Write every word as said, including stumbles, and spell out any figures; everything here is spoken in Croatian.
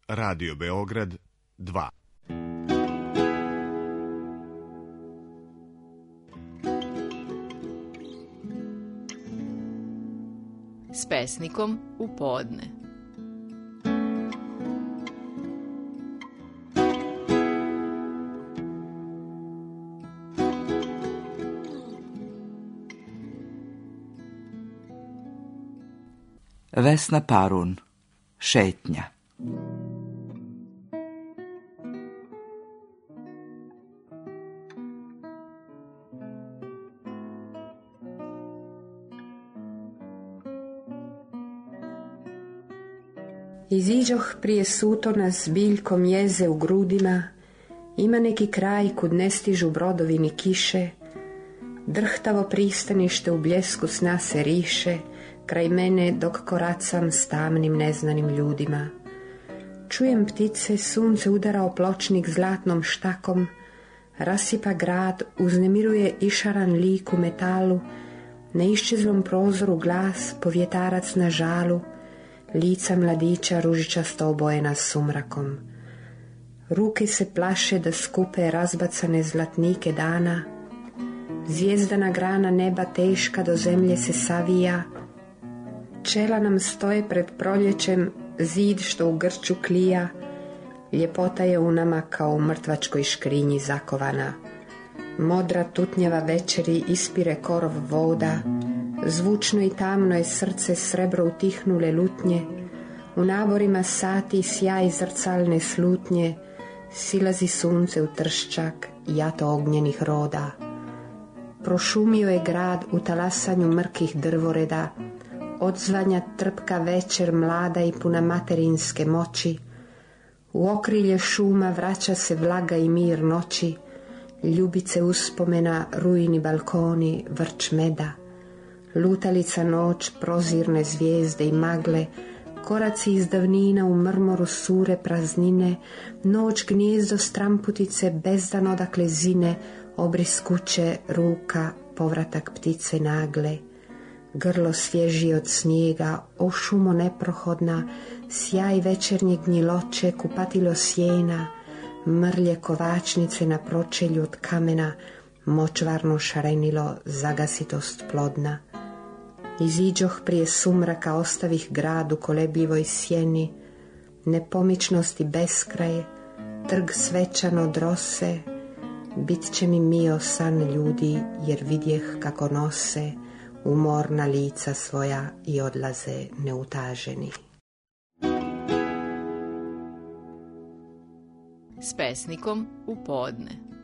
Radio Beograd dva. S pesnikom u podne. Vesna Parun, Šetnja. Iziđoh prije sutona s biljkom jeze u grudima, ima neki kraj kud ne stižu brodovi ni kiše, drhtavo pristanište u bljesku sna se riše, kraj mene dok koracam s tamnim neznanim ljudima. Čujem ptice, sunce udara o pločnik zlatnom štakom, rasipa grad, uznemiruje išaran lik u metalu, na iščezlom prozoru glas, povjetarac na žalu, lica mladića ružičasto obojena sumrakom. Ruke se plaše da skupe razbacane zlatnike dana, zvijezdana grana neba teška do zemlje se savija, čela nam stoje pred proljećem, zid što u grču klija, ljepota je u nama kao u mrtvačkoj škrinji zakovana. Modra tutnjava večeri ispire korov voda, zvučno i tamno je srce srebro utihnule lutnje, u naborima sati sjaj zrcalne slutnje, silazi sunce u trščak jato ognjenih roda. Prošumio je grad u talasanju mrkih drvoreda, odzvanja trpka večer mlada i puna materinske moći, u okrilje šuma vraća se vlaga i mir noći, ljubice uspomena, rujni balkoni, vrč meda, lutalica noć, prozirne zvijezde i magle, koraci iz davnina u mrmoru sure praznine, noć gnijezdo stramputice, bezdan odakle zine, obris kuće, ruka, povratak ptice nagle, grlo svježije od snijega, o šumo neprohodna, sjaj večernje gnjiloće, kupatilo sjena, mrlje kovačnice na pročelju od kamena, močvarno šarenilo, zagasitost plodna. Iziđoh prije sumraka, ostavih grad u kolebljivoj sjeni, nepomičnosti beskraje, trg svečan od rose, bit će mi mio san ljudi, jer vidjeh kako nose umorna lica svoja i odlaze neutaženi. S pesnikom u podne.